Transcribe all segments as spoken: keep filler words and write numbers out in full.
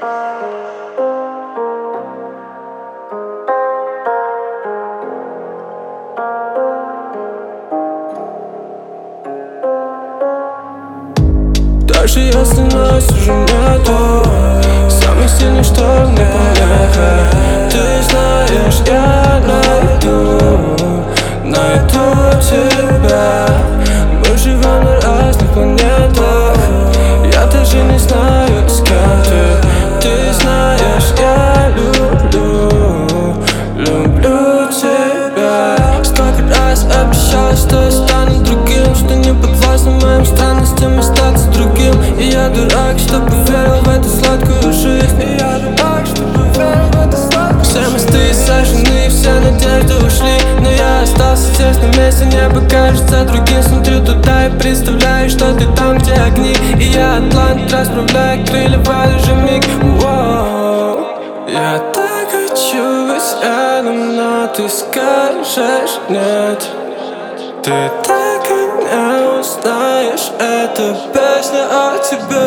Даже если нас уже нету, самый сильный шторм не помеха. Ты знаешь, я найду, найду тебя. Мы живем на разных планетах, я даже не знаю, с кем ты. Ты знаешь, я люблю, люблю тебя. Столько раз обещал, что я стану другим, что не подвластным моим странностям остаться другим. И я дурак, что поверил в эту сладкую жизнь. И я дурак, что поверил в эту сладкую жизнь. Все мосты сожжены, все надежды ушли, но я остался здесь на месте. Небо кажется другим, смотрю туда и представляю, что ты там, где огни. И я атлант, расправляю крылья в этот же миг. Воу. Я так хочу быть рядом, но ты скажешь нет. Ты так и не узнаешь, это песня о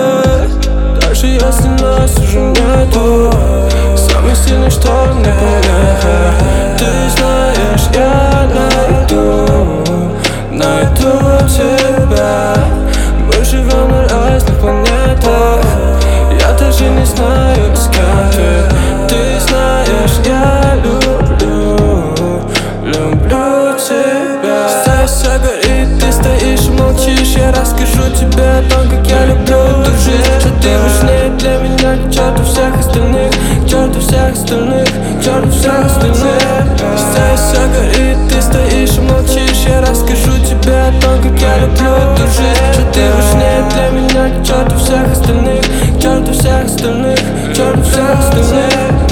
тебе. Даже если нас уже нету, самый сильный шторм не помеха. Ты знаешь, я найду, найду тебя. Мы живем на разных планетах, я даже не знаю, с кем ты. Ты знаешь, я люблю, люблю тебя. Здесь все горит, ты стоишь и молчишь. Я расскажу тебе о том, как я люблю эту жизнь. Что ты важнее для меня, к черту всех остальных, к черту всех остальных, к черту всех остальных. Здесь все горит, ты стоишь и молчишь. Я расскажу тебе о том, как я люблю эту жизнь. Что ты важнее для меня, к черту всех остальных, к черту всех остальных, к черту всех остальных.